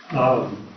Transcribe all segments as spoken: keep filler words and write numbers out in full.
Um,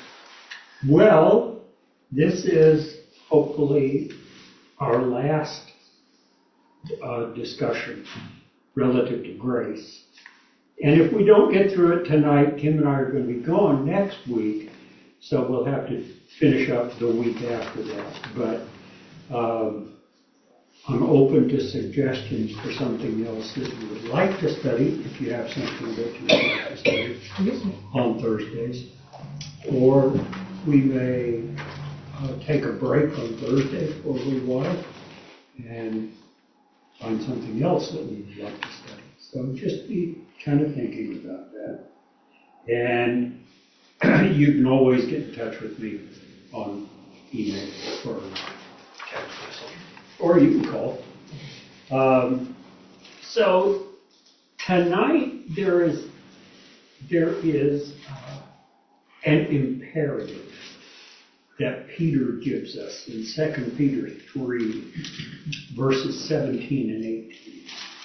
well, this is hopefully our last uh, discussion relative to grace. And if we don't get through it tonight, Kim and I are going to be gone next week, so we'll have to finish up the week after that. But um, I'm open to suggestions for something else that you would like to study, if you have something that you would like to study on Thursdays. Or we may uh, take a break on Thursday for a little while and find something else that we would like to study. So just be kind of thinking about that. And you can always get in touch with me on email or text message, or you can call. Um, so tonight there is there is uh, an imperative that Peter gives us in Second Peter three, verses seventeen and eighteen.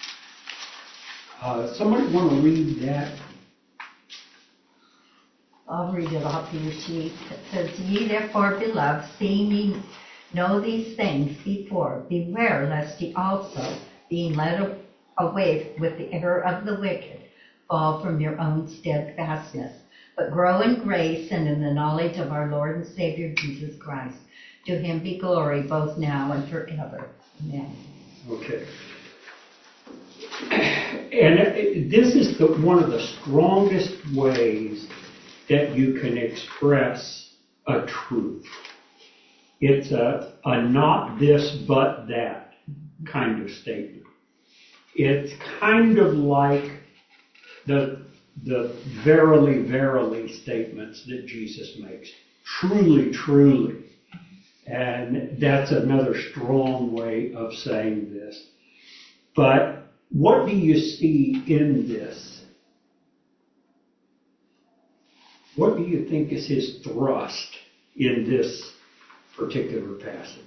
Uh, somebody want to read that? I'll read it off your sheet. It says, Ye therefore, beloved, seeing ye know these things before, beware lest ye also, being led away with the error of the wicked, fall from your own steadfastness, but grow in grace and in the knowledge of our Lord and Savior Jesus Christ. To him be glory both now and forever. Amen. Okay. And this is the, one of the strongest ways that you can express a truth. It's a, a not this but that kind of statement. It's kind of like the, the verily, verily statements that Jesus makes. Truly, truly. And that's another strong way of saying this. But what do you see in this? What do you think is his thrust in this particular passage?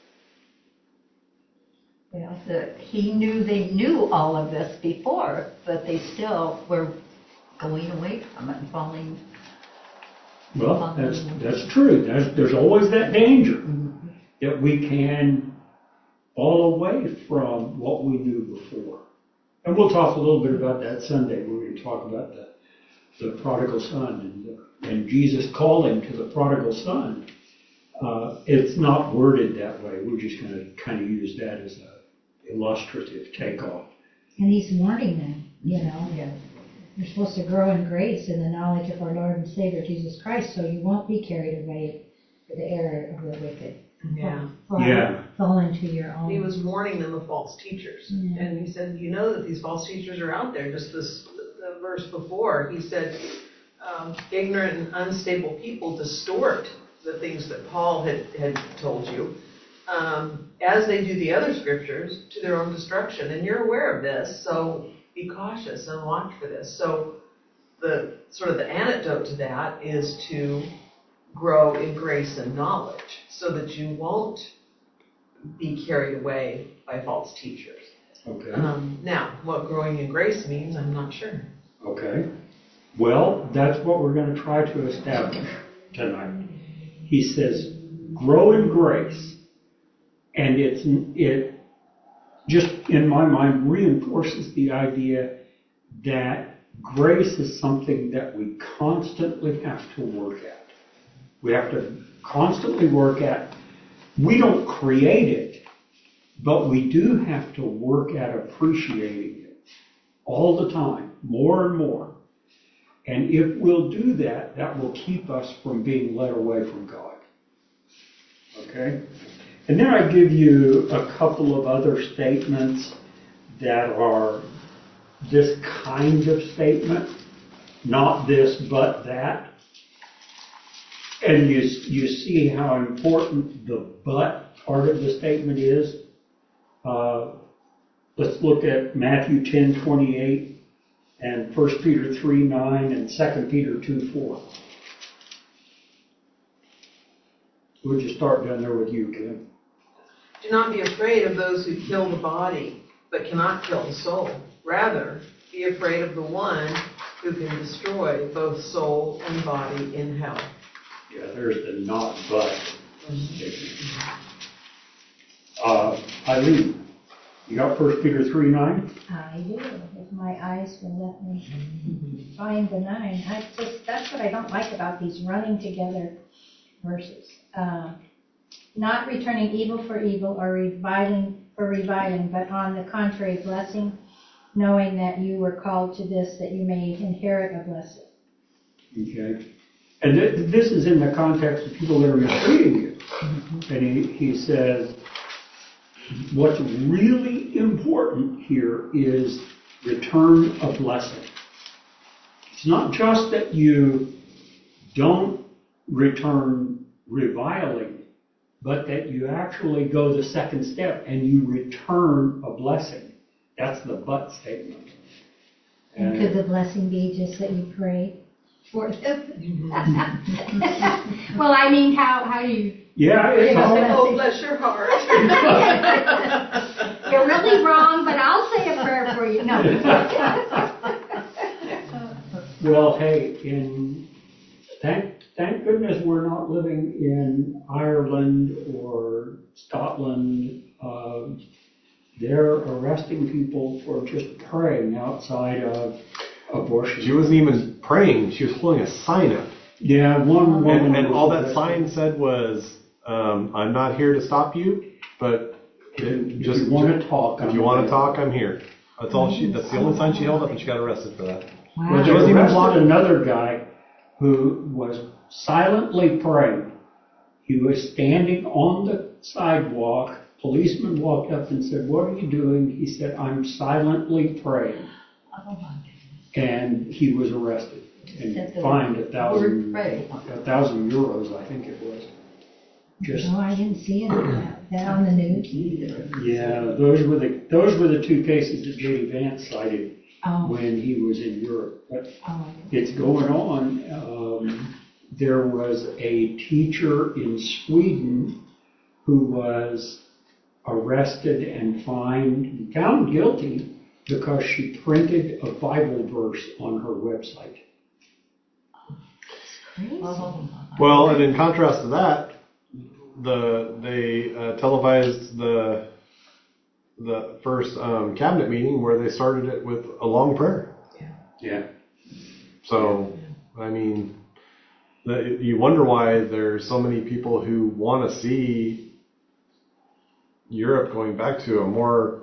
Well, the, he knew they knew all of this before, but they still were going away from it and falling. Well, falling that's that's true. There's, there's always that danger mm-hmm. that we can fall away from what we knew before. And we'll talk a little bit about that Sunday. We're going to talk about the, the prodigal son and, the, and Jesus calling to the prodigal son. Uh, it's not worded that way. We're just going to kind of use that as an illustrative takeoff. And he's warning them, you know. Yeah. You're supposed to grow in grace in the knowledge of our Lord and Savior Jesus Christ, so you won't be carried away with the error of the wicked. Yeah. Fall, Yeah. fall into your own. He was warning them of false teachers. Yeah. And he said, you know that these false teachers are out there. Just this, the verse before, he said, um, ignorant and unstable people distort the things that Paul had, had told you, um, as they do the other scriptures, to their own destruction. And you're aware of this, so be cautious and watch for this. So the sort of the antidote to that is to grow in grace and knowledge so that you won't be carried away by false teachers. Okay. Um, now, what growing in grace means, I'm not sure. Okay. Well, that's what we're going to try to establish tonight. He says, grow in grace. And it's, it just, in my mind, reinforces the idea that grace is something that we constantly have to work at. We have to constantly work at. We don't create it, but we do have to work at appreciating it all the time, more and more. And if we'll do that, that will keep us from being led away from God. Okay? And then I give you a couple of other statements that are this kind of statement, not this but that. And you, you see how important the but part of the statement is. Uh, let's look at Matthew ten twenty-eight and First Peter three nine and Second Peter two four. We'll just start down there with you, Kim. Do not be afraid of those who kill the body, but cannot kill the soul. Rather, be afraid of the one who can destroy both soul and body in hell. Yeah, there's the not but statement. Uh, Eileen, you got First Peter three nine? I do, if my eyes will let me find the nine. I just, that's what I don't like about these running together verses. Uh, not returning evil for evil or reviling for reviling, but on the contrary, blessing, knowing that you were called to this, that you may inherit a blessing. Okay. And th- this is in the context of people that are mistreating you. Mm-hmm. And he, he says, what's really important here is return a blessing. It's not just that you don't return reviling, but that you actually go the second step and you return a blessing. That's the but statement. And could the blessing be just that you pray for them? Well, I mean, how, how do you... Yeah, it's all... Oh, bless your heart. You're really wrong, but I'll say a prayer for you. No. Well, hey, in thank thank goodness we're not living in Ireland or Scotland. Uh, they're arresting people for just praying outside of abortion. She wasn't even praying; she was holding a sign up. Yeah, one woman. And, and all that sign said was, um, "I'm not here to stop you, but if, just if you want to talk, if I'm you want here. to talk, I'm here." That's all she. That's the only sign she held up, and she got arrested for that. Wow. Well, they She wasn't even arrested walking. another guy who was silently praying. He was standing on the sidewalk. Policeman walked up and said, "What are you doing?" He said, "I'm silently praying." Oh my goodness. And he was arrested and Said the fined a thousand, word pray. a thousand euros, I think it was. Just No, I didn't see any of that. That on the news? yeah, those were the those were the two cases that J D Vance cited Oh. when he was in Europe. But Oh. it's going on. Um, there was a teacher in Sweden who was arrested and fined and found guilty because she printed a Bible verse on her website. Crazy. Well, and in contrast to that, the they uh, televised the the first um, cabinet meeting where they started it with a long prayer. Yeah. So, I mean, the, you wonder why there's so many people who want to see Europe going back to a more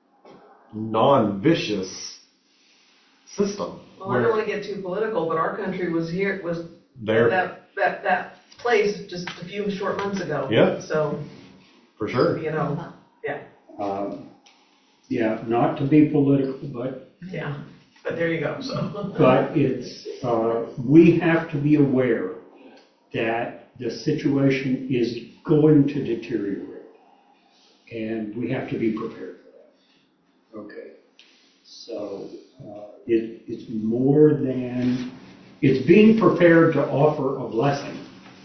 non-vicious system. Well, I don't want to get too political, but our country was here, was There. that that that place just a few short months ago. Yeah. So, For sure. you know, yeah, Um, yeah, not to be political, but yeah. But there you go. So. but it's uh, we have to be aware that the situation is going to deteriorate, and we have to be prepared for that. Okay, so uh, it, it's more than it's being prepared to offer a blessing,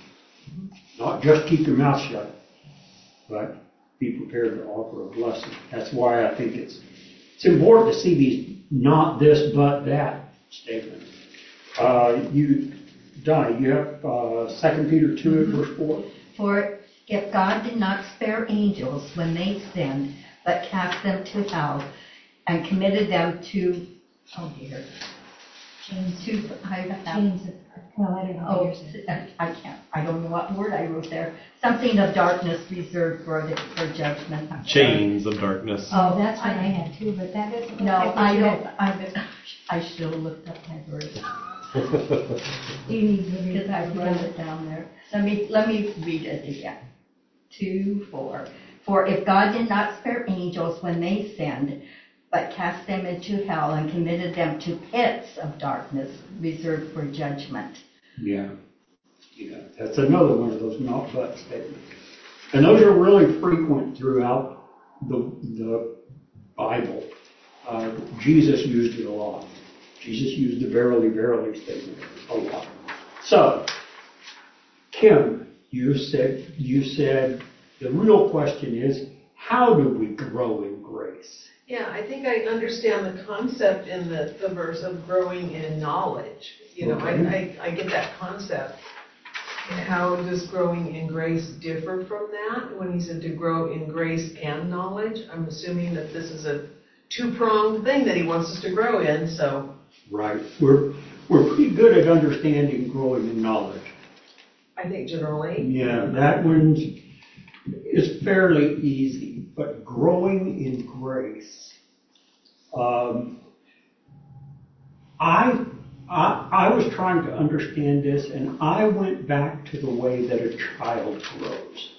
not just keep your mouth shut, but be prepared to offer a blessing. That's why I think it's it's important to see these not this but that statements. Uh, you, Donnie, you have uh, Second Peter two mm-hmm. verse four. For if God did not spare angels when they sinned, but cast them to hell and committed them to, oh dear, Chains, to, I have, chains of, well, I don't know what oh, you're saying. I can't, I don't know what word I wrote there. Something of darkness reserved for the, for judgment. Chains of darkness. Oh, that's what I, I had too, but that doesn't look no, like I you don't, had. I, I should have looked up my verse. You need to read Because I it. wrote it down there. Let me, let me read it again. Two, four. For if God did not spare angels when they sinned, but cast them into hell and committed them to pits of darkness reserved for judgment. Yeah. Yeah. That's another one of those not but statements. And those are really frequent throughout the, the Bible. Uh, Jesus used it a lot. Jesus used the verily, verily statement a lot. So, Kim, you said, you said the real question is, how do we grow in grace? Yeah, I think I understand the concept in the, the verse of growing in knowledge. You know, Okay. I, I, I get that concept. How does growing in grace differ from that? When he said to grow in grace and knowledge, I'm assuming that this is a two-pronged thing that he wants us to grow in, so. Right. We're, we're pretty good at understanding growing in knowledge. I think generally. Yeah, that one is fairly easy, but growing in grace, um, I, I, I was trying to understand this, and I went back to the way that a child grows.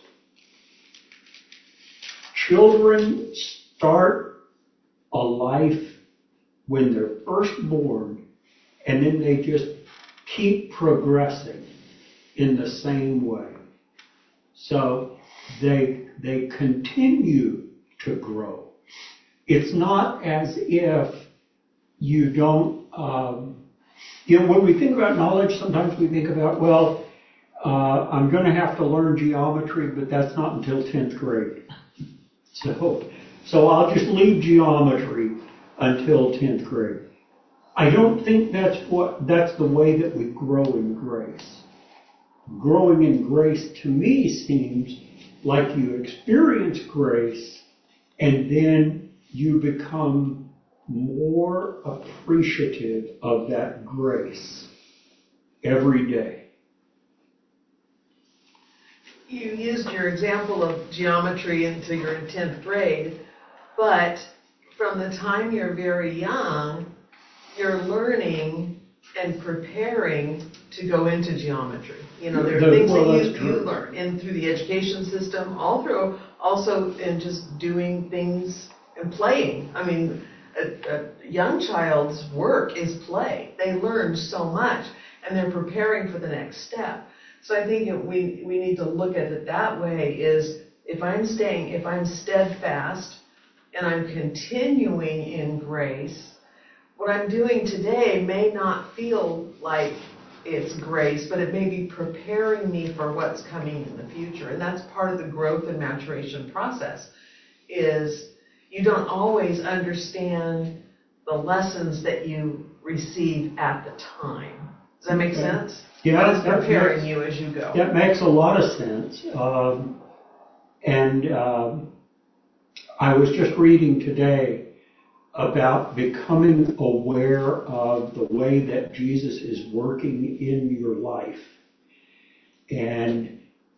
Children start a life when they're first born, and then they just keep progressing in the same way. So they, they continue to grow. It's not as if you don't, um, you know, when we think about knowledge, sometimes we think about, well, uh, I'm going to have to learn geometry, but that's not until tenth grade. So, so I'll just leave geometry until tenth grade. I don't think that's what, that's the way that we grow in grace. Growing in grace to me seems like you experience grace and then you become more appreciative of that grace every day. You used your example of geometry until you're in tenth grade, but from the time you're very young, you're learning and preparing to go into geometry. You know, there are The- things well, that that's you, you true. learn, and through the education system, all through, also in just doing things and playing. I mean, a, a young child's work is play. They learn so much, and they're preparing for the next step. So I think it, we we need to look at it that way, is if I'm staying, if I'm steadfast, and I'm continuing in grace, what I'm doing today may not feel like it's grace, but it may be preparing me for what's coming in the future. And that's part of the growth and maturation process, is you don't always understand the lessons that you receive at the time. Does that make Okay. sense? Yeah, But it's that preparing makes- you as you go. That makes a lot of sense. Um, and um, I was just reading today about becoming aware of the way that Jesus is working in your life and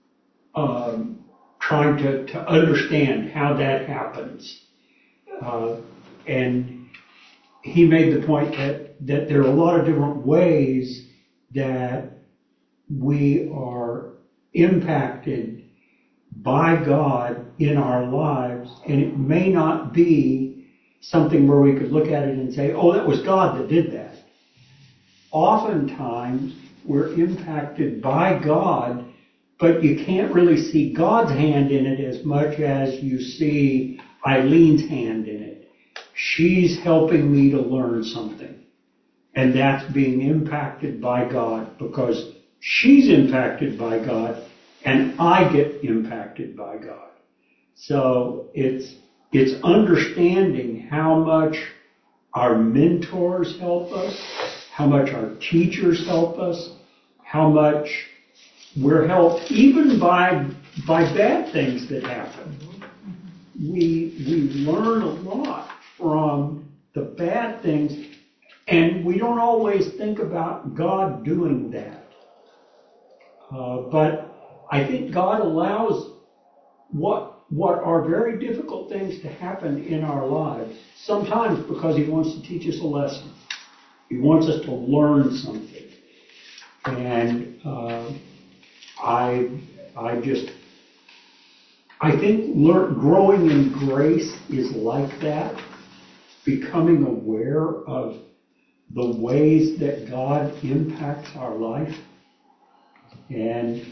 um, trying to, to understand how that happens. Uh, and he made the point that, that there are a lot of different ways that we are impacted by God in our lives, and it may not be something where we could look at it and say, oh, that was God that did that. Oftentimes, we're impacted by God, but you can't really see God's hand in it as much as you see Eileen's hand in it. She's helping me to learn something, and that's being impacted by God because she's impacted by God, and I get impacted by God. So it's it's understanding how much our mentors help us, how much our teachers help us, how much we're helped even by by bad things that happen. We we learn a lot from the bad things, and we don't always think about God doing that. Uh, but I think God allows what what are very difficult things to happen in our lives, sometimes because He wants to teach us a lesson. He wants us to learn something. And uh, I I just I think learn, growing in grace is like that, becoming aware of the ways that God impacts our life. And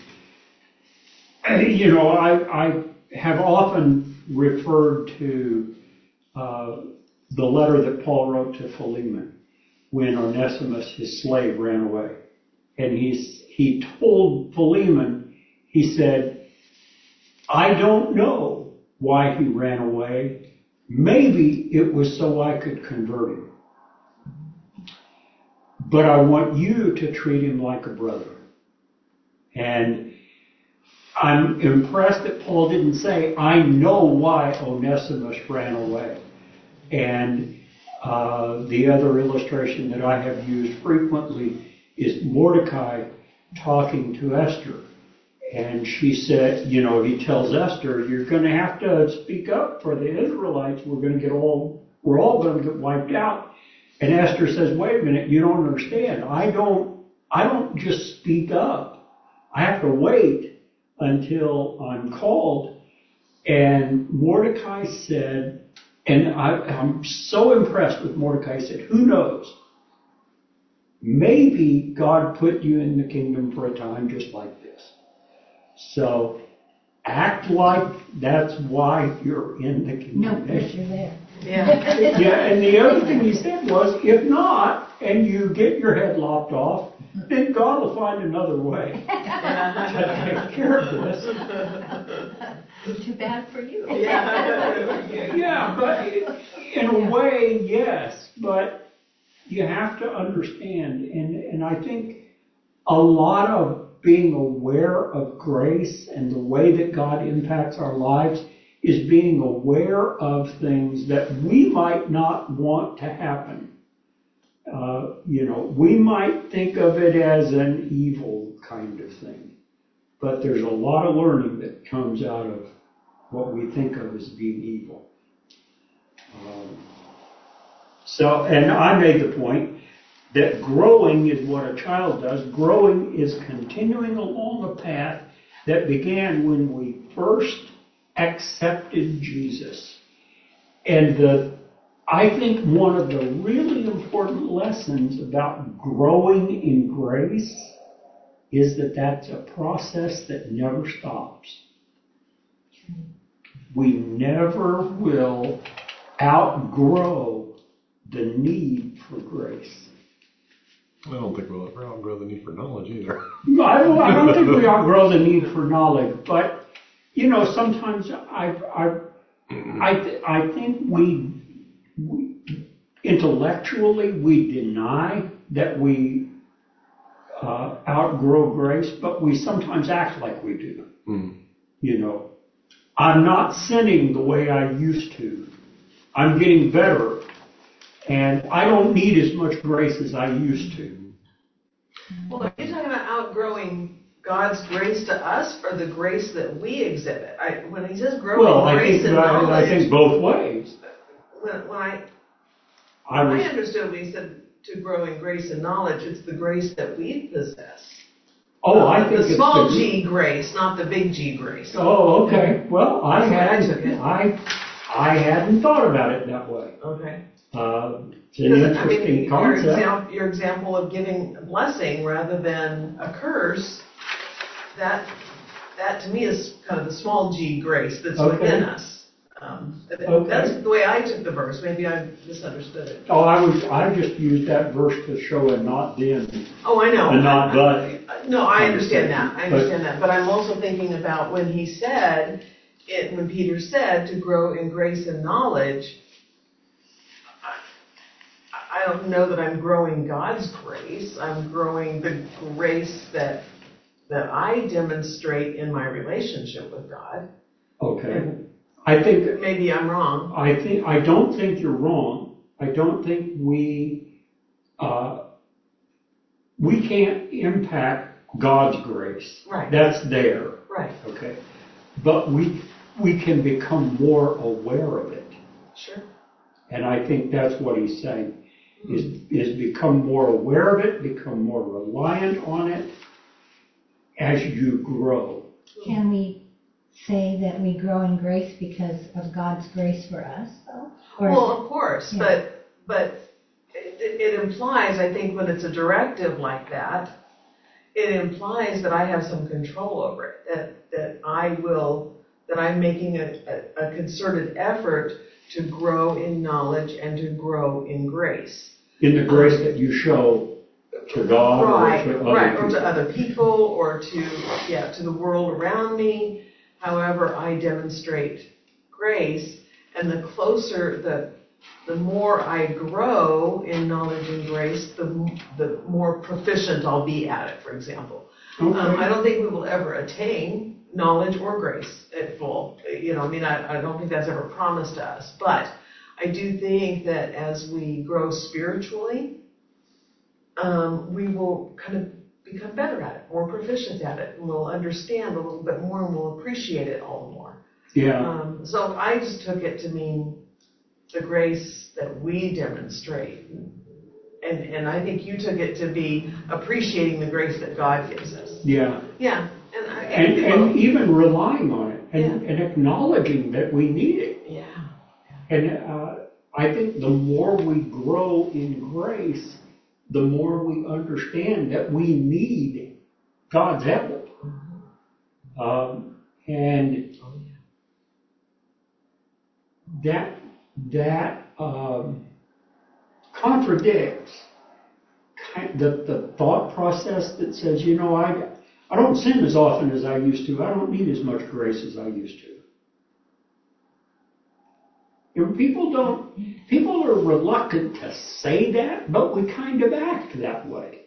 you know, I, I have often referred to uh, the letter that Paul wrote to Philemon when Onesimus, his slave, ran away. And he's, he told Philemon, he said, I don't know why he ran away, Maybe it was so I could convert him. But I want you to treat him like a brother. And I'm impressed that Paul didn't say, I know why Onesimus ran away. And uh, the other illustration that I have used frequently is Mordecai talking to Esther. And she said, you know, he tells Esther, you're going to have to speak up for the Israelites. We're going to get all, we're all going to get wiped out. And Esther says, wait a minute, you don't understand. I don't, I don't just speak up. I have to wait until I'm called. And Mordecai said, and I, I'm so impressed with Mordecai, he said, who knows? Maybe God put you in the kingdom for a time just like this. So act like that's why you're in the kingdom. No pressure there. Yeah. Yeah, and the other thing he said was, if not, and you get your head lopped off, then God will find another way to take care of this. Too bad for you. Yeah. Yeah, but in a way, yes, but you have to understand, and, and I think a lot of being aware of grace and the way that God impacts our lives is being aware of things that we might not want to happen. Uh, you know, we might think of it as an evil kind of thing, but there's a lot of learning that comes out of what we think of as being evil. Um, so, and I made the point that growing is what a child does. Growing is continuing along a path that began when we first accepted Jesus. And the, I think one of the really important lessons about growing in grace is that that's a process that never stops. We never will outgrow the need for grace. I don't think we'll ever outgrow the need for knowledge either. I don't, I don't think we outgrow the need for knowledge, but, you know, sometimes I, I, I, th- I think we, we, intellectually, we deny that we uh, outgrow grace, but we sometimes act like we do. Mm. You know, I'm not sinning the way I used to. I'm getting better. And I don't need as much grace as I used to. Well, are you talking about outgrowing God's grace to us or the grace that we exhibit? I, when he says growing Well, I grace think, and I, knowledge, I think both ways. when, when I, I was, I understood when he said to grow in grace and knowledge, it's the grace that we possess. oh, I Uh, think the it's small the, g grace, not the big G grace. Oh, okay. Well, I That's the way I hadn't, took it. I, I hadn't thought about it that way. Okay. Uh, it's an Because, I interesting mean, your concept. example, your example of giving a blessing rather than a curse, that that to me is kind of the small g grace that's Okay. within us. Um, that- Okay. That's the way I took the verse. Maybe I misunderstood it. Oh, I was, I just used that verse to show a not then, Oh, I know. a not but. Uh, No, I understand that. I But- understand that. But I'm also thinking about when he said, it, when Peter said to grow in grace and knowledge, I, I don't know that I'm growing God's grace. I'm growing the grace that that I demonstrate in my relationship with God. Okay. And I think maybe I'm wrong. I think I don't think you're wrong. I don't think we uh, we can't impact God's grace. Right. That's there. Right. Okay. But we we can become more aware of it. Sure. And I think that's what he's saying. Is is become more aware of it, become more reliant on it as you grow. Can we say that we grow in grace because of God's grace for us, though? Or is Well, it- of course, yeah. but but it, it implies, I think, when it's a directive like that, it implies that I have some control over it. That that I will, that I'm making a, a, a concerted effort to grow in knowledge and to grow in grace. In the grace that you show to God Right, or to other right, people. or to other people, or to yeah, to the world around me. However, I demonstrate grace, And the closer, the the more I grow in knowledge and grace, the the more proficient I'll be at it, for example. Okay. Um, I don't think we will ever attain knowledge or grace at full. You know, I mean, I, I don't think that's ever promised to us. But I do think that as we grow spiritually, um, we will kind of become better at it, more proficient at it, and we'll understand a little bit more and we'll appreciate it all the more. Yeah. Um, so I just took it to mean the grace that we demonstrate. And, and I think you took it to be appreciating the grace that God gives us. Yeah. Yeah. And, I, And, and even relying on it and, Yeah. and acknowledging that we need it. Yeah. And uh, I think the more we grow in grace, the more we understand that we need God's help. Um, and that that um, contradicts kind the, the thought process that says, you know, I, I don't sin as often as I used to. I don't need as much grace as I used to. You know, people don't, people are reluctant to say that, but we kind of act that way.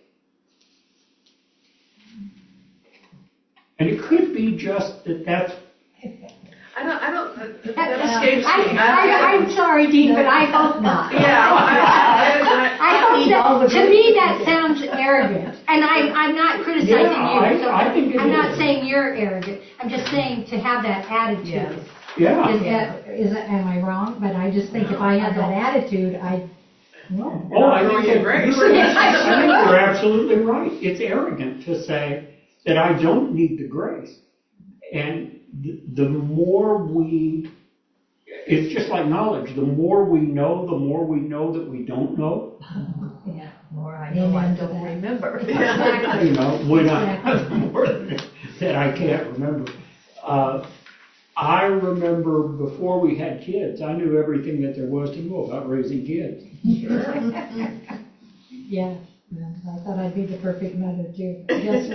And it could be just that that's, I don't, I don't, that, that escapes I, me. I, I'm sorry, Dean, but I hope not. Yeah, I, I, I hope that, to me, that sounds arrogant. And I'm, I'm not criticizing Yeah, you. So I- I think it I'm not is. saying you're arrogant. I'm just saying to have that attitude. Yes. yeah. Is, that, is that, am I wrong? But I just think if I had that attitude, I'd, well, Oh, I Growing think in that grace. you're, I think you're absolutely right. It's arrogant to say that I don't need the grace. And the, the more we, it's just like knowledge. The more we know, the more we know that we don't know. yeah. More I know, I Amen to don't that. remember. Exactly. You know, when Exactly. I, more that I can't remember. Uh, I remember before we had kids, I knew everything that there was to know about raising kids. Yeah. Well, I thought I'd be the perfect mother too. Guess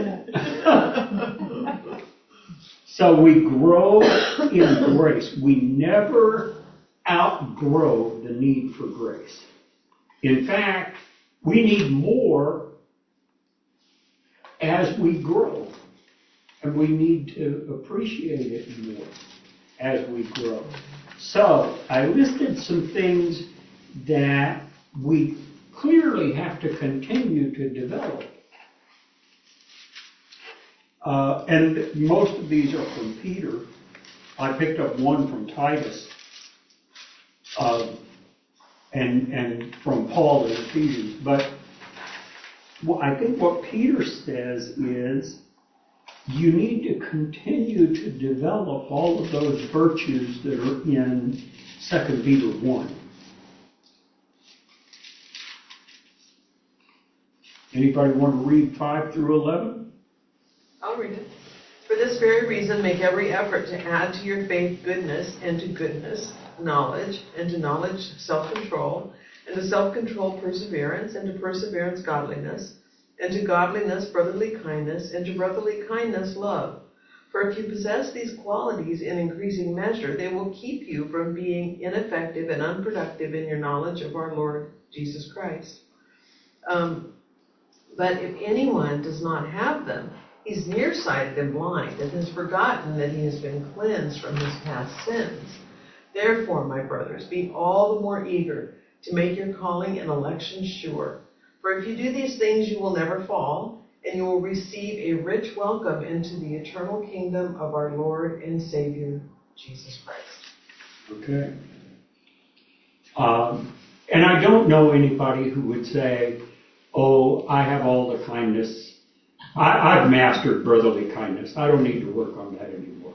what? So we grow in grace. We never outgrow the need for grace. In fact, we need more as we grow. And we need to appreciate it more as we grow. So I listed some things that we clearly have to continue to develop. Uh, and most of these are from Peter. I picked up one from Titus, um, and and from Paul in Ephesians. But what I think what Peter says is you need to continue to develop all of those virtues that are in Second Peter one. Anybody want to read five through eleven? I'll read it. For this very reason, make every effort to add to your faith goodness, and to goodness, knowledge, and to knowledge, self-control, and to self-control, perseverance, and to perseverance, godliness, and to godliness, brotherly kindness, and to brotherly kindness, love. For if you possess these qualities in increasing measure, they will keep you from being ineffective and unproductive in your knowledge of our Lord Jesus Christ. Um, but if anyone does not have them, he's nearsighted and blind, and has forgotten that he has been cleansed from his past sins. Therefore, my brothers, be all the more eager to make your calling and election sure. For if you do these things, you will never fall, and you will receive a rich welcome into the eternal kingdom of our Lord and Savior, Jesus Christ. Okay. Um, and I don't know anybody who would say, oh, I have all the kindness. I, I've mastered brotherly kindness. I don't need to work on that anymore.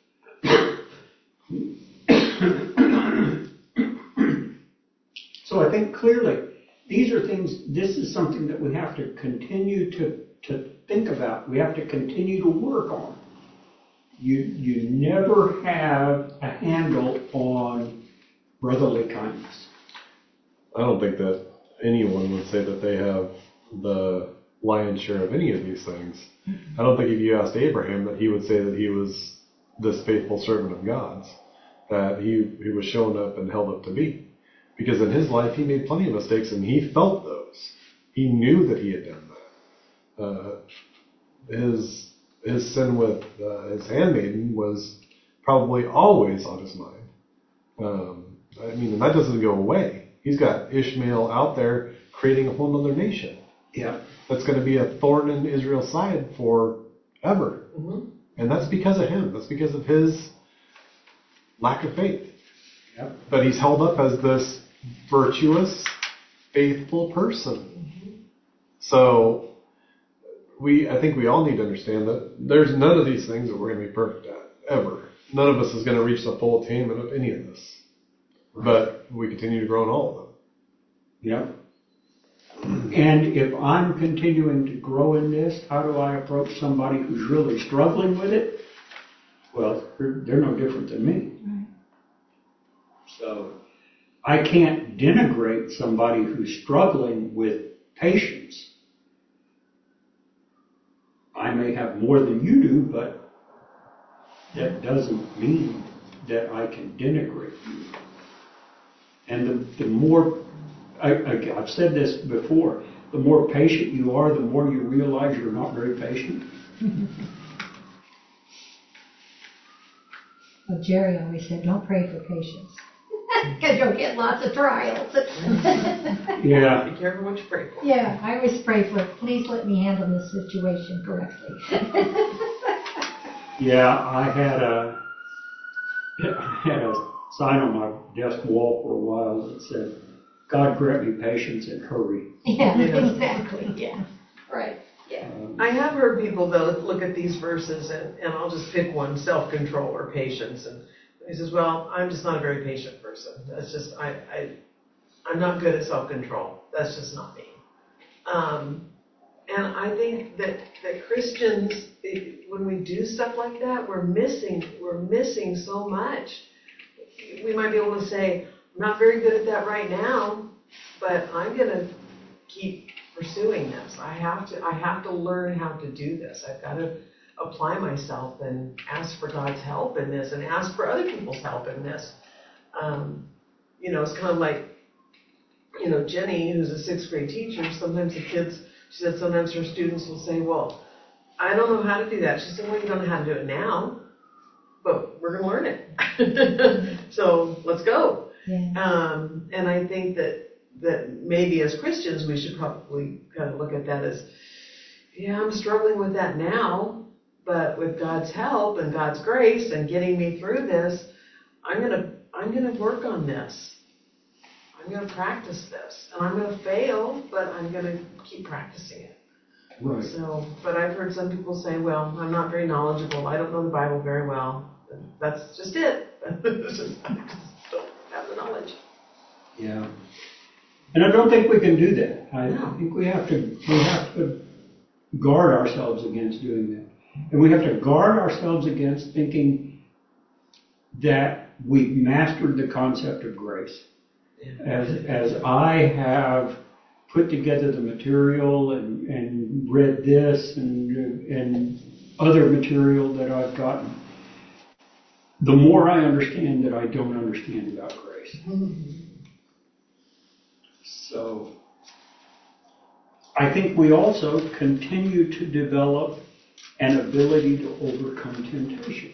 So I think clearly these are things, this is something that we have to continue to, to think about. We have to continue to work on. You, you never have a handle on brotherly kindness. I don't think that anyone would say that they have the lion's share of any of these things. I don't think if you asked Abraham that he would say that he was this faithful servant of God's. that he, he was shown up and held up to be. Because in his life, he made plenty of mistakes, and he felt those. He knew that he had done that. Uh, his his sin with uh, his handmaiden was probably always on his mind. Um, I mean, and that doesn't go away. He's got Ishmael out there creating a whole other nation. Yeah. That's going to be a thorn in Israel's side forever. Mm-hmm. And that's because of him. That's because of his lack of faith. Yep. But he's held up as this virtuous, faithful person. Mm-hmm. So we, I think we all need to understand that there's none of these things that we're going to be perfect at, ever. None of us is going to reach the full attainment of any of this. But we continue to grow in all of them. Yep. And if I'm continuing to grow in this, how do I approach somebody who's really struggling with it? Well, they're, they're no different than me. Right. So I can't denigrate somebody who's struggling with patience. I may have more than you do, but that doesn't mean that I can denigrate you. And the, the more, I, I, I've said this before, the more patient you are, the more you realize you're not very patient. Well, Jerry always said, don't pray for patience. Because you'll get lots of trials. Yeah. Be careful what you pray for. Yeah, I always pray for, please let me handle this situation correctly. Yeah, I had a, I had a sign on my desk wall for a while that said, God grant me patience and hurry. Yeah, Yeah. exactly, yeah, right, yeah. Um, I have heard people, though, look at these verses, and, and I'll just pick one, self-control or patience. And he says, well, I'm just not a very patient person. That's just, I, I, I'm not good at self-control. That's just not me. Um, and I think that, that Christians, it, when we do stuff like that, we're missing, we're missing so much. We might be able to say, I'm not very good at that right now, but I'm going to keep pursuing this. I have to, I have to learn how to do this. I've got to apply myself and ask for God's help in this and ask for other people's help in this. Um, you know, it's kind of like, you know, Jenny, who's a sixth grade teacher, sometimes the kids, she said sometimes her students will say, well, I don't know how to do that. She said, well, you don't know how to do it now, but we're going to learn it. So let's go. Yeah. Um, and I think that, that maybe as Christians, we should probably kind of look at that as, yeah, I'm struggling with that now, but with God's help and God's grace and getting me through this, I'm going to, I'm going to work on this. I'm going to practice this. And I'm going to fail, but I'm going to keep practicing it. Right. So, but I've heard some people say, well, I'm not very knowledgeable. I don't know the Bible very well. And that's just it. It's just, I just don't have the knowledge. Yeah. And I don't think we can do that. I No. think we have to, we have to guard ourselves against doing that. And we have to guard ourselves against thinking that we've mastered the concept of grace. As, as I have put together the material and, and read this and, and other material that I've gotten, the more I understand that I don't understand about grace. So I think we also continue to develop an ability to overcome temptation.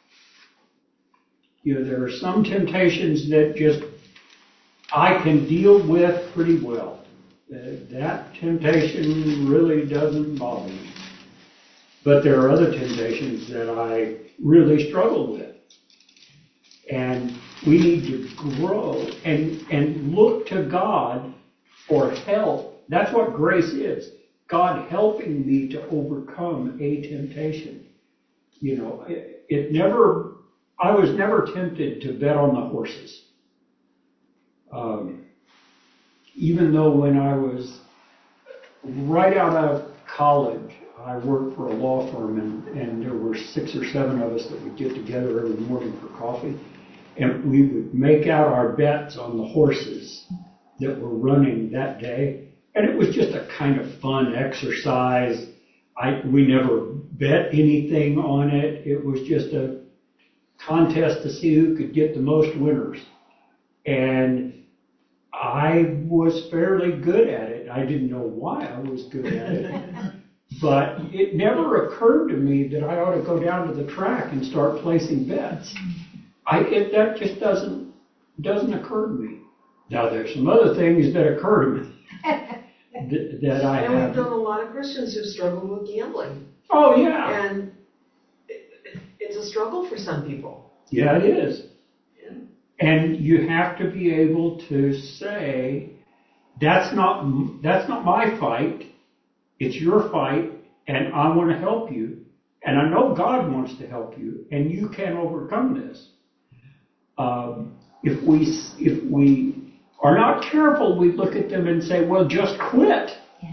You know, there are some temptations that just I can deal with pretty well. Uh, that temptation really doesn't bother me. But there are other temptations that I really struggle with. And we need to grow and, and look to God for help. That's what grace is. God helping me to overcome a temptation. You know, it, it never, I was never tempted to bet on the horses. Um, even though when I was right out of college, I worked for a law firm, and, and there were six or seven of us that would get together every morning for coffee, and we would make out our bets on the horses that were running that day, and it was just a kind of fun exercise. I, we never bet anything on it. It was just a contest to see who could get the most winners. And I was fairly good at it. I didn't know why I was good at it, but it never occurred to me that I ought to go down to the track and start placing bets. I, it, that just doesn't, doesn't occur to me. Now, there's some other things that occur to me that, that I And have. we've known a lot of Christians who struggle with gambling. Oh, yeah. And it, it, it's a struggle for some people. Yeah, it is. Yeah. And you have to be able to say, that's not, that's not my fight. It's your fight, and I want to help you. And I know God wants to help you, and you can overcome this. Um, if we, if we are not careful, we look at them and say, well, just quit.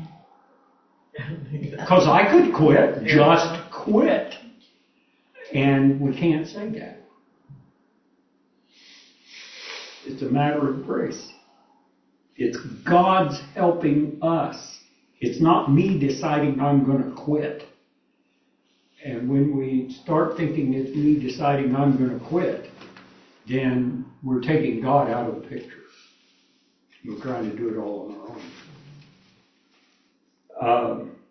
Because I could quit, just quit. And we can't say that. It's a matter of grace. It's God's helping us. It's not me deciding I'm going to quit. And when we start thinking it's me deciding I'm going to quit, then we're taking God out of the picture. We're trying to do it all on our own. Um,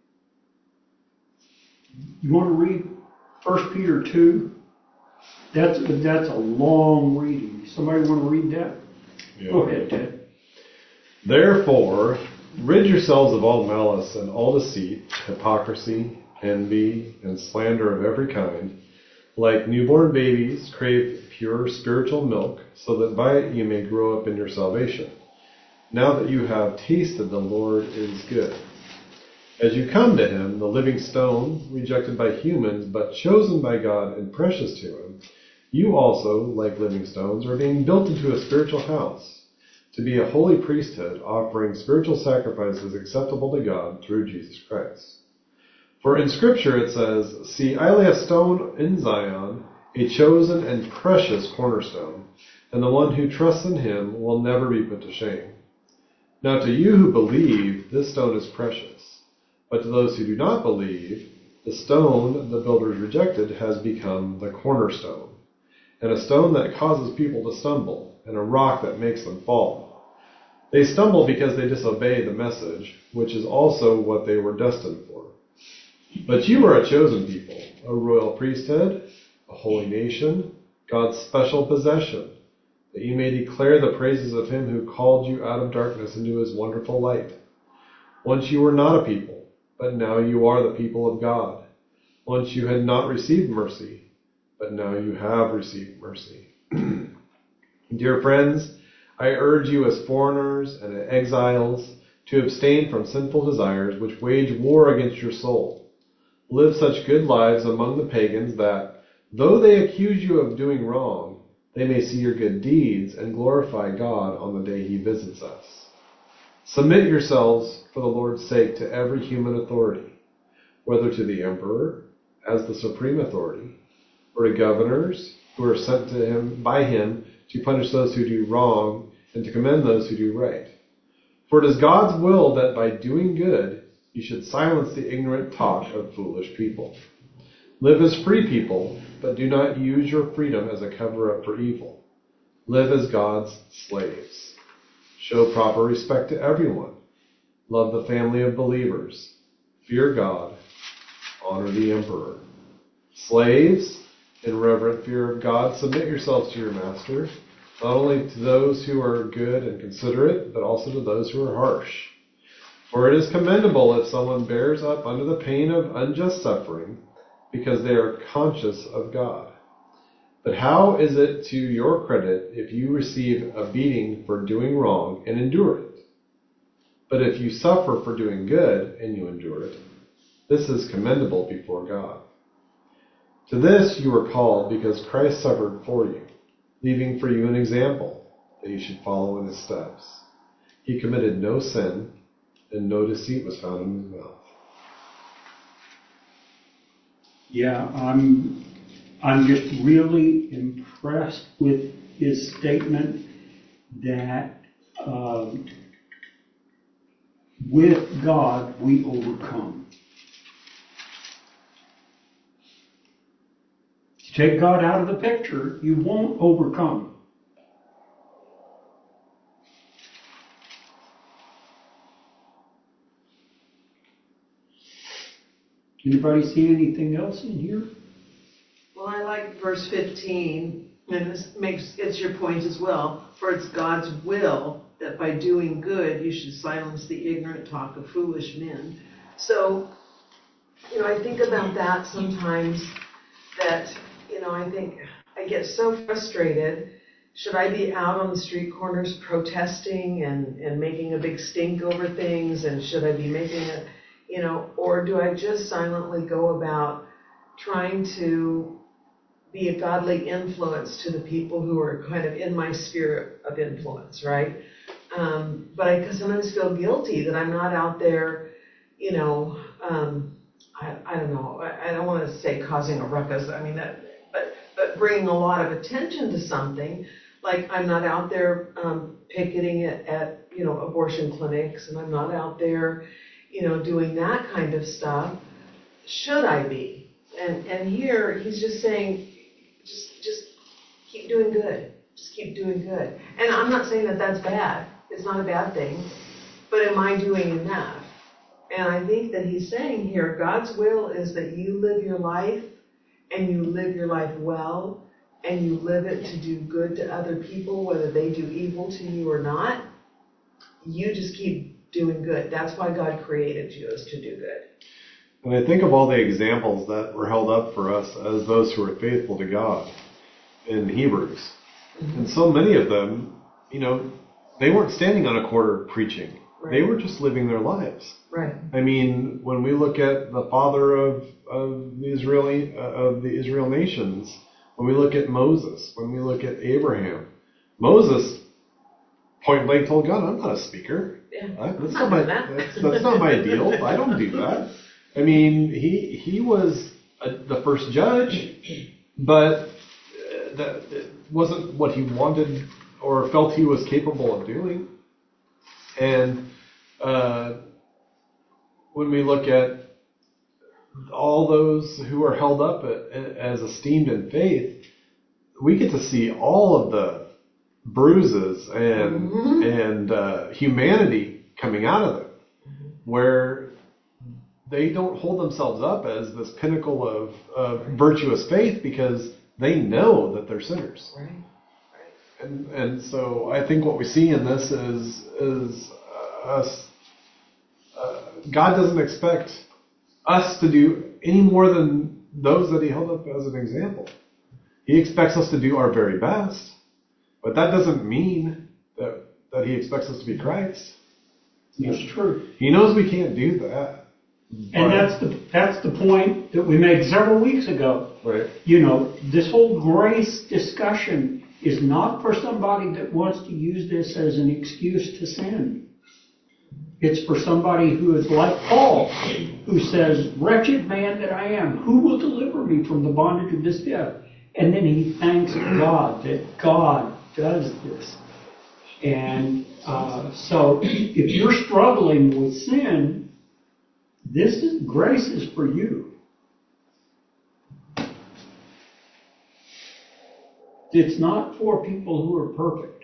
you want to read First Peter two? That's, that's a long reading. Somebody want to read that? Yeah. Go ahead, Ted. Therefore, rid yourselves of all malice and all deceit, hypocrisy, envy, and slander of every kind. Like newborn babies, crave pure spiritual milk, so that by it you may grow up in your salvation, now that you have tasted the Lord is good. As you come to him, the living stone, rejected by humans, but chosen by God and precious to him, you also, like living stones, are being built into a spiritual house, to be a holy priesthood, offering spiritual sacrifices acceptable to God through Jesus Christ. For in Scripture it says, see, I lay a stone in Zion, a chosen and precious cornerstone, and the one who trusts in him will never be put to shame. Now to you who believe, this stone is precious. But to those who do not believe, the stone the builders rejected has become the cornerstone, and a stone that causes people to stumble, and a rock that makes them fall. They stumble because they disobey the message, which is also what they were destined for. But you are a chosen people, a royal priesthood, a holy nation, God's special possession, that you may declare the praises of him who called you out of darkness into his wonderful light. Once you were not a people, but now you are the people of God. Once you had not received mercy, but now you have received mercy. Dear friends, I urge you as foreigners and as exiles to abstain from sinful desires which wage war against your soul. Live such good lives among the pagans that, though they accuse you of doing wrong, they may see your good deeds and glorify God on the day he visits us. Submit yourselves for the Lord's sake to every human authority, whether to the emperor as the supreme authority, or to governors who are sent to him by him to punish those who do wrong and to commend those who do right. For it is God's will that by doing good you should silence the ignorant talk of foolish people. Live as free people, but do not use your freedom as a cover-up for evil. Live as God's slaves. Show proper respect to everyone. Love the family of believers. Fear God. Honor the emperor. Slaves, in reverent fear of God, submit yourselves to your master, not only to those who are good and considerate, but also to those who are harsh. For it is commendable if someone bears up under the pain of unjust suffering, because they are conscious of God. But how is it to your credit if you receive a beating for doing wrong and endure it? But if you suffer for doing good and you endure it, this is commendable before God. To this you were called because Christ suffered for you, leaving for you an example that you should follow in his steps. He committed no sin, and no deceit was found in his mouth. Yeah, I'm I'm just really impressed with his statement that um, with God we overcome. It's Take God out of the picture, you won't overcome. Anybody see anything else in here? Well, I like verse fifteen, and this makes, it's your point as well. For it's God's will that by doing good you should silence the ignorant talk of foolish men. So, you know, I think about that sometimes, that, you know, I think I get so frustrated. Should I be out on the street corners protesting and, and making a big stink over things? And should I be making a, you know, or do I just silently go about trying to be a godly influence to the people who are kind of in my sphere of influence, right? Um, but I sometimes feel guilty that I'm not out there, you know, um, I, I don't know, I, I don't want to say causing a ruckus, I mean, that, but, but bringing a lot of attention to something, like I'm not out there um, picketing at, at, you know, abortion clinics, and I'm not out there, you know, doing that kind of stuff. Should I be? And and here he's just saying, just just keep doing good. Just keep doing good. And I'm not saying that that's bad. It's not a bad thing. But am I doing enough? And I think that he's saying here, God's will is that you live your life, and you live your life well, and you live it to do good to other people, whether they do evil to you or not. You just keep doing good. That's why God created you, is to do good. And I think of all the examples that were held up for us as those who are faithful to God in Hebrews. Mm-hmm. And so many of them, you know, they weren't standing on a corner preaching. Right. They were just living their lives. Right. I mean, when we look at the father of, of the Israeli uh, of the Israel nations, when we look at Moses, when we look at Abraham, Moses point blank told God, "I'm not a speaker. Yeah, I, that's, not not my, that. that's, that's not my deal. I don't do that." I mean, he he was a, the first judge, but that it wasn't what he wanted or felt he was capable of doing. And uh, when we look at all those who are held up as esteemed in faith, we get to see all of the bruises and mm-hmm. and uh, humanity coming out of them, where they don't hold themselves up as this pinnacle of, of right. virtuous faith, because they know that they're sinners. Right. Right. And and so I think what we see in this is is uh, us. Uh, God doesn't expect us to do any more than those that He held up as an example. He expects us to do our very best, but that doesn't mean that that He expects us to be Christ. That's true. He knows we can't do that. And that's the that's the point that we made several weeks ago. Right. You know, this whole grace discussion is not for somebody that wants to use this as an excuse to sin. It's for somebody who is like Paul, who says, "Wretched man that I am, who will deliver me from the bondage of this death?" And then he thanks God that God does this. And uh, so if you're struggling with sin, this is, grace is for you. It's not for people who are perfect.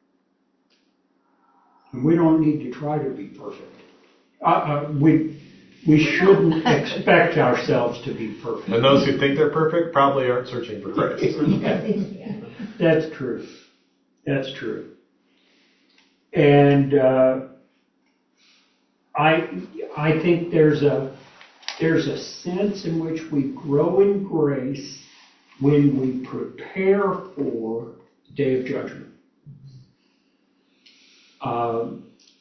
And we don't need to try to be perfect. Uh, uh, we we shouldn't expect ourselves to be perfect. And those who think they're perfect probably aren't searching for Christ. Yeah. That's true. That's true. And uh, I I think there's a there's a sense in which we grow in grace when we prepare for the day of judgment. Um,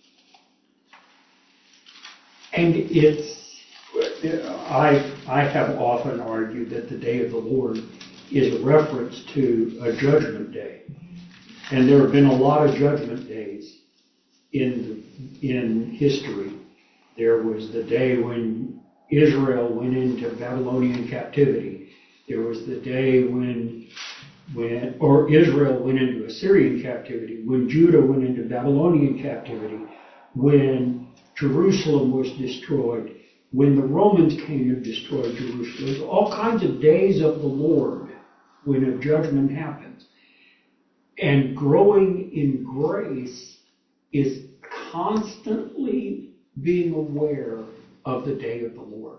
and it's I I have often argued that the day of the Lord is a reference to a judgment day, and there have been a lot of judgment days in in history. There was the day when Israel went into Babylonian captivity. There was the day when, when, or Israel went into Assyrian captivity, when Judah went into Babylonian captivity, when Jerusalem was destroyed, when the Romans came and destroyed Jerusalem. All kinds of days of the Lord when a judgment happens. And growing in grace is constantly being aware of the day of the Lord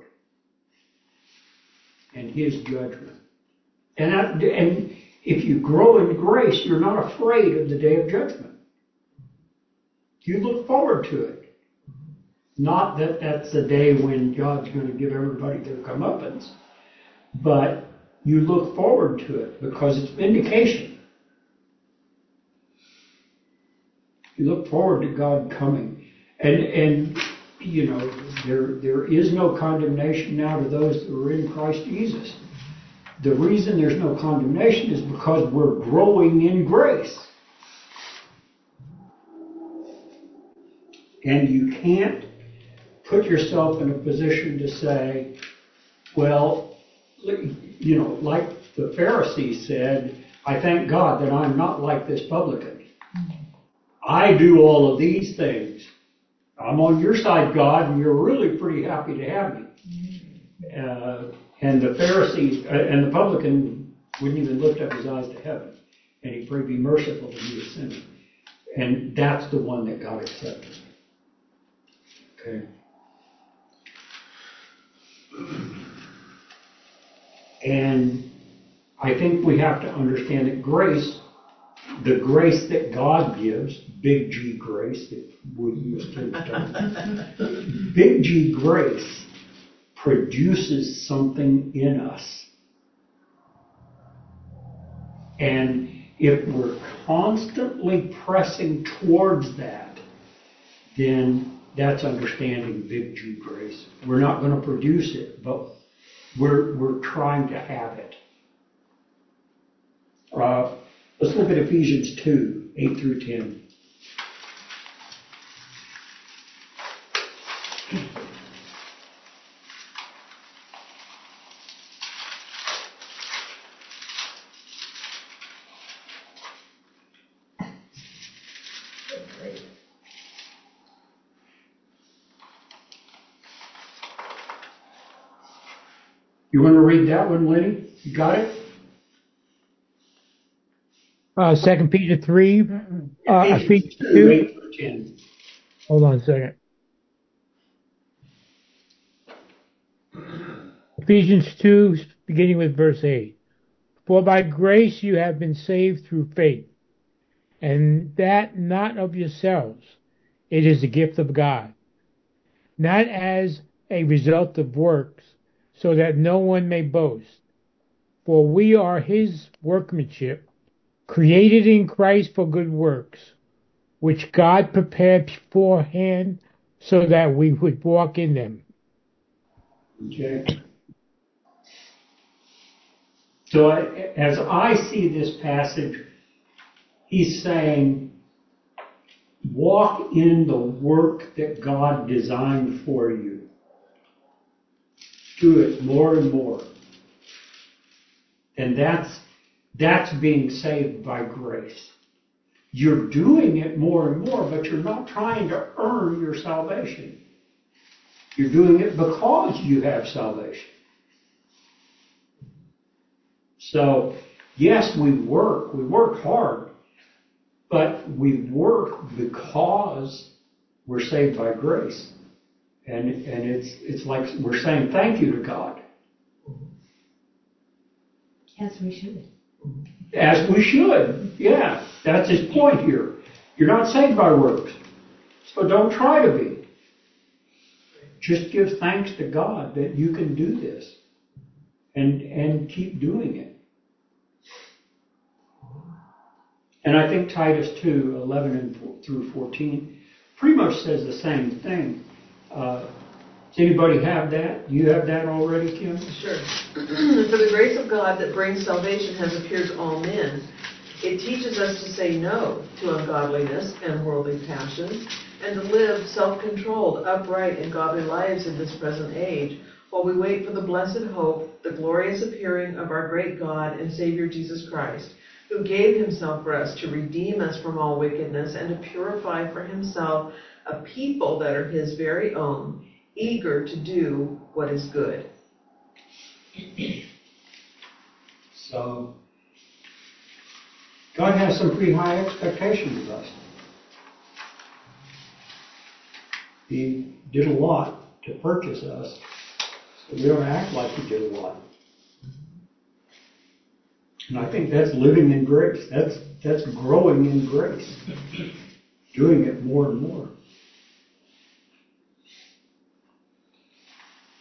and His judgment. And, I, and if you grow in grace, you're not afraid of the day of judgment. You look forward to it. Not that that's the day when God's going to give everybody their comeuppance, but you look forward to it because it's vindication. You look forward to God coming. And, and you know, there there is no condemnation now to those that are in Christ Jesus. The reason there's no condemnation is because we're growing in grace. And you can't put yourself in a position to say, well, you know, like the Pharisees said, I thank God that I'm not like this publican. I do all of these things. I'm on your side, God, and you're really pretty happy to have me. Uh, and the Pharisees, uh, and the publican wouldn't even lift up his eyes to heaven. And he prayed, be merciful to me, a sinner. And that's the one that God accepted. Okay. And I think we have to understand that grace, the grace that God gives, big G grace, if we use King's big G grace produces something in us. And if we're constantly pressing towards that, then that's understanding big G grace. We're not going to produce it, but we're we're trying to have it. Uh, let's look at Ephesians two, eight through ten. You want to read that one, Lenny? You got it? Uh, Second Peter three, uh, Ephesians Ephesians two, two. eight through ten. Hold on a second. Ephesians two, beginning with verse eight. For by grace you have been saved through faith, and that not of yourselves. It is the gift of God, not as a result of works, so that no one may boast. For we are His workmanship, created in Christ for good works, which God prepared beforehand so that we would walk in them. Okay. So I, as I see this passage, he's saying, walk in the work that God designed for you. Do it more and more. And that's that's being saved by grace. You're doing it more and more, but you're not trying to earn your salvation. You're doing it because you have salvation. So, yes, we work. We work hard. But we work because we're saved by grace. And and it's it's like we're saying thank you to God. Yes, we should. As we should. Yeah, that's his point here. You're not saved by works. So don't try to be. Just give thanks to God that you can do this. And and keep doing it. And I think Titus two, eleven and through fourteen pretty much says the same thing. Uh, does anybody have that? Do you have that already, Kim? Sure. For the grace of God that brings salvation has appeared to all men. It teaches us to say no to ungodliness and worldly passions, and to live self-controlled, upright, and godly lives in this present age, while we wait for the blessed hope, the glorious appearing of our great God and Savior Jesus Christ, who gave himself for us to redeem us from all wickedness and to purify for himself a people that are his very own, eager to do what is good. So, God has some pretty high expectations of us. He did a lot to purchase us, so we ought to act like He did a lot. And I think that's living in grace. That's that's growing in grace. Doing it more and more.